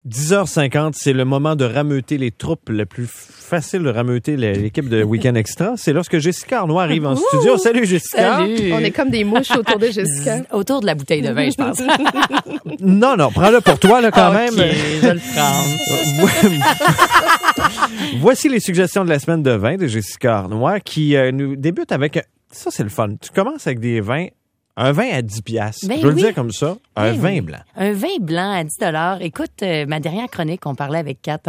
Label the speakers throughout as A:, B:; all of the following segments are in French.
A: 10h50, c'est le moment de rameuter les troupes. Le plus facile de rameuter l'équipe de Week-end Extra, c'est lorsque Jessica Arnois arrive en studio. Salut Jessica!
B: Salut! On est comme des mouches autour de Jessica.
C: Autour de la bouteille de vin, je pense.
A: Non, prends-le pour toi là quand même.
C: Je vais le prendre.
A: Voici les suggestions de la semaine de vin de Jessica Arnois qui nous débute avec... Ça, c'est le fun. Tu commences avec des vins... Un vin à 10 piastres. Je veux le dire comme ça. Un vin blanc.
C: Un vin blanc à 10 $. Écoute, ma dernière chronique, on parlait avec Kat,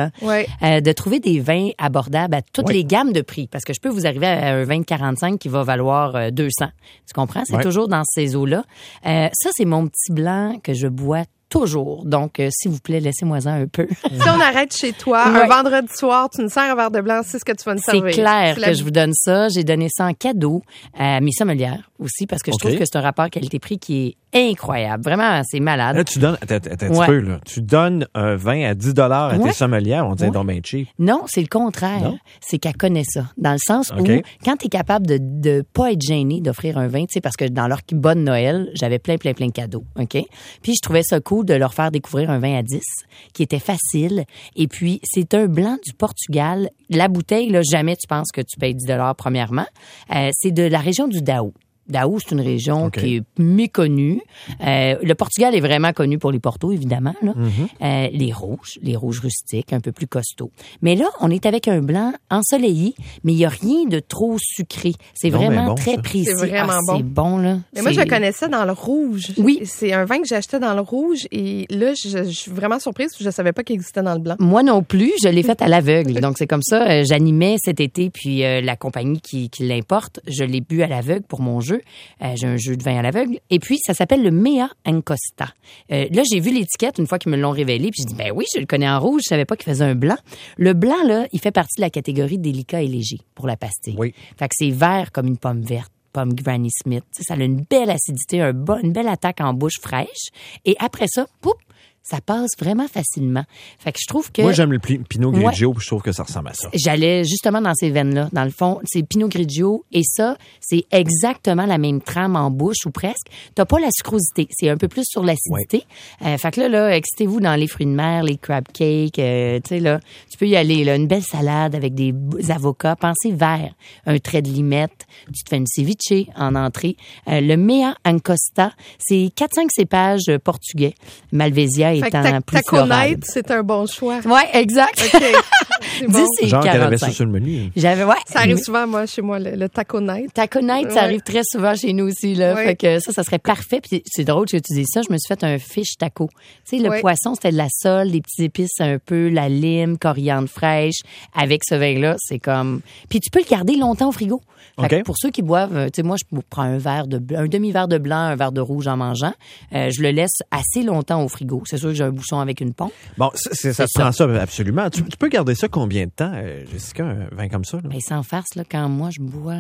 C: de trouver des vins abordables à toutes les gammes de prix. Parce que je peux vous arriver à un vin de 45 qui va valoir 200. Tu comprends? C'est toujours dans ces eaux-là. Ça, c'est mon petit blanc que je bois toujours. Donc, s'il vous plaît, laissez-moi-en un peu.
B: Si on arrête chez toi, un vendredi soir, tu nous sers un verre de blanc, c'est ce que tu vas nous servir.
C: C'est clair que je vous donne ça. J'ai donné ça en cadeau à mes sommelières aussi parce que je trouve que c'est un rapport qualité-prix qui est incroyable. Vraiment, c'est malade.
A: Là, tu donnes... Attends un petit peu, là. Tu donnes un vin à 10 $ à tes sommelières. On dirait donc bien cheap.
C: Non, c'est le contraire. Non? C'est qu'elle connaît ça. Dans le sens où, quand tu es capable de pas être gêné d'offrir un vin, tu sais, parce que dans leur bonne Noël, j'avais plein de cadeaux. OK? Puis, je trouvais ça cool de leur faire découvrir un vin à 10 qui était facile. Et puis, c'est un blanc du Portugal. La bouteille, là, jamais tu penses que tu payes 10 $ premièrement. C'est de la région du Dao. Dao, c'est une région qui est méconnue. Le Portugal est vraiment connu pour les portos, évidemment. Là. Les rouges rustiques, un peu plus costauds. Mais là, on est avec un blanc ensoleillé, mais il n'y a rien de trop sucré. C'est vraiment très précis.
B: C'est vraiment bon.
C: C'est bon, là.
B: Mais moi, je le connaissais dans le rouge.
C: Oui.
B: C'est un vin que j'achetais dans le rouge et là, je suis vraiment surprise parce que je ne savais pas qu'il existait dans le blanc.
C: Moi non plus. Je l'ai fait à l'aveugle. Donc, c'est comme ça. J'animais cet été, puis la compagnie qui l'importe, je l'ai bu à l'aveugle pour mon jeu. J'ai un jeu de vin à l'aveugle. Et puis, ça s'appelle le Mea Ancosta. Là, j'ai vu l'étiquette une fois qu'ils me l'ont révélé. Puis, j'ai dit, ben oui, je le connais en rouge. Je savais pas qu'il faisait un blanc. Le blanc, là, il fait partie de la catégorie délicat et léger pour la pastille.
A: Oui.
C: Fait que c'est vert comme une pomme verte. Pomme Granny Smith. Tu sais, ça a une belle acidité, une belle attaque en bouche fraîche. Et après ça, poup, ça passe vraiment facilement. Fait que je trouve que...
A: Moi, j'aime le Pinot Grigio, puis je trouve que ça ressemble à ça.
C: J'allais justement dans ces veines-là. Dans le fond, c'est Pinot Grigio, et ça, c'est exactement la même trame en bouche, ou presque. T'as pas la sucrosité. C'est un peu plus sur l'acidité. Fait que là, excitez-vous dans les fruits de mer, les crab cakes, tu sais, là, tu peux y aller, là, une belle salade avec des avocats. Pensez vert, un trait de limette. Tu te fais une ceviche en entrée. Le Mea Ancosta, c'est 4-5 cépages portugais. Malvasia étant plus floral.
B: C'est un bon choix.
C: Ouais, exact.
B: Okay. C'est bon.
C: 10 et
A: genre
C: 45.
A: qu'elle avait ça sur le menu.
B: Ça arrive souvent, chez moi, le taco night.
C: Taco night, ça arrive très souvent chez nous aussi, là. Fait que ça serait parfait. Puis c'est drôle que tu dises ça. Je me suis fait un fish taco. Tu sais, le poisson, c'était de la sole, des petites épices un peu, la lime, coriandre fraîche. Avec ce vin-là, c'est comme... Puis tu peux le garder longtemps au frigo. Fait que pour ceux qui boivent, tu sais, moi, je prends un demi-verre de blanc, un verre de rouge en mangeant. Je le laisse assez longtemps au frigo. C'est sûr que j'ai un bouchon avec une pompe.
A: Bon, ça prend ça, absolument. Tu peux garder ça combien de temps, Jessica, un vin comme ça? Là?
C: Ben, sans farce, là, quand moi, je bois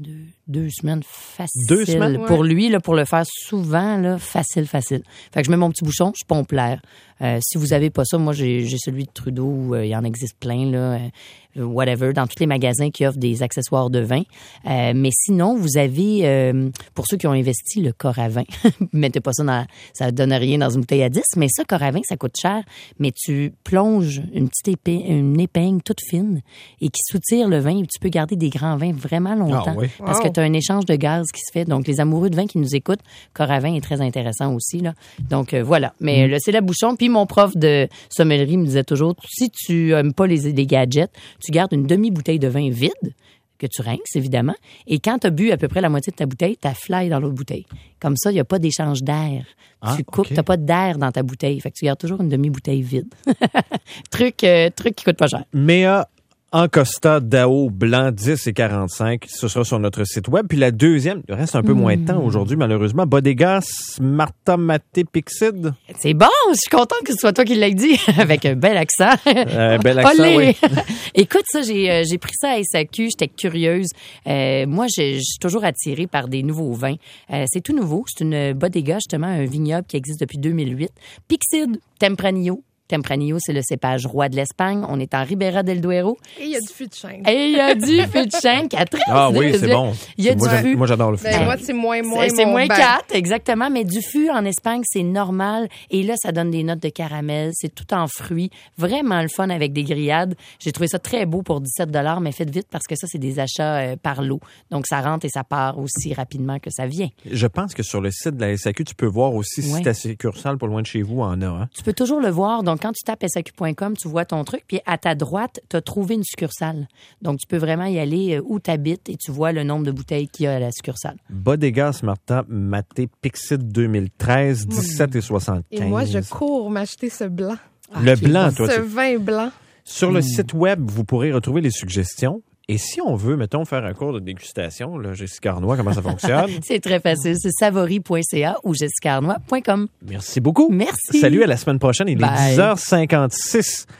C: 2 semaines facile.
A: 2 semaines?
C: Pour lui, là, pour le faire souvent, là, facile. Fait que je mets mon petit bouchon, je pompe l'air. Si vous avez pas ça, moi, j'ai celui de Trudeau, où il y en existe plein, là. Whatever, dans tous les magasins qui offrent des accessoires de vin. Mais sinon, vous avez, pour ceux qui ont investi, le corps à vin. Mettez pas ça ça donne rien dans une bouteille à 10, mais ça, corps à vin, ça coûte cher. Mais tu plonges une épingle toute fine et qui soutire le vin et tu peux garder des grands vins vraiment longtemps. Parce que tu as un échange de gaz qui se fait. Donc, les amoureux de vin qui nous écoutent, corps à vin est très intéressant aussi, là. Donc, voilà. Mais c'est la bouchon. Puis, mon prof de sommellerie me disait toujours, si tu aimes pas les gadgets, tu gardes une demi-bouteille de vin vide, que tu rinces, évidemment, et quand tu as bu à peu près la moitié de ta bouteille, tu fly dans l'autre bouteille. Comme ça, il n'y a pas d'échange d'air. Tu coupes, tu n'as pas d'air dans ta bouteille. Fait que tu gardes toujours une demi-bouteille vide. truc qui coûte pas cher.
A: Mea Ancosta Dao blanc 10 et 45. Ce sera sur notre site web. Puis la deuxième, il reste un peu moins de temps aujourd'hui, malheureusement. Bodegas Marta Maté Pixide.
C: C'est bon, je suis contente que ce soit toi qui l'aies dit, avec un bel accent.
A: Bel accent, oui.
C: Écoute, ça, j'ai pris ça à SAQ, j'étais curieuse. Moi, je suis toujours attirée par des nouveaux vins. C'est tout nouveau, c'est une bodega, justement, un vignoble qui existe depuis 2008. Pixide Tempranillo. Tempranillo, c'est le cépage roi de l'Espagne. On est en Ribera del Duero.
B: Et il y a du fût de chêne.
C: Et il y a du fût de chêne, Catherine.
A: Ah oui, c'est bon.
C: Il y a
A: moi,
C: du fût.
A: moi, j'adore le fût.
B: Ben, moi, c'est moins
C: C'est
B: mon
C: moins
B: bain.
C: 4, exactement. Mais du fût en Espagne, c'est normal. Et là, ça donne des notes de caramel. C'est tout en fruits. Vraiment le fun avec des grillades. J'ai trouvé ça très beau pour 17 $, mais faites vite parce que ça, c'est des achats par lot. Donc, ça rentre et ça part aussi rapidement que ça vient.
A: Je pense que sur le site de la SAQ, tu peux voir aussi si ta succursale pas loin de chez vous en a. Hein?
C: Tu peux toujours le voir. Donc, quand tu tapes SAQ.com, tu vois ton truc. Puis, à ta droite, tu as trouvé une succursale. Donc, tu peux vraiment y aller où tu habites et tu vois le nombre de bouteilles qu'il y a à la succursale.
A: Bodegas Martha Maté Pixit 2013, 17,75.
B: Et moi, je cours m'acheter ce blanc.
A: Le blanc, toi.
B: Ce vin blanc.
A: Sur le site web, vous pourrez retrouver les suggestions. Et si on veut, mettons, faire un cours de dégustation, là, Jessica Arnois, comment ça fonctionne?
C: C'est très facile. C'est savori.ca ou jessicaarnois.com.
A: Merci beaucoup.
C: Merci.
A: Salut, à la semaine prochaine. Il est
C: Bye.
A: 10h56.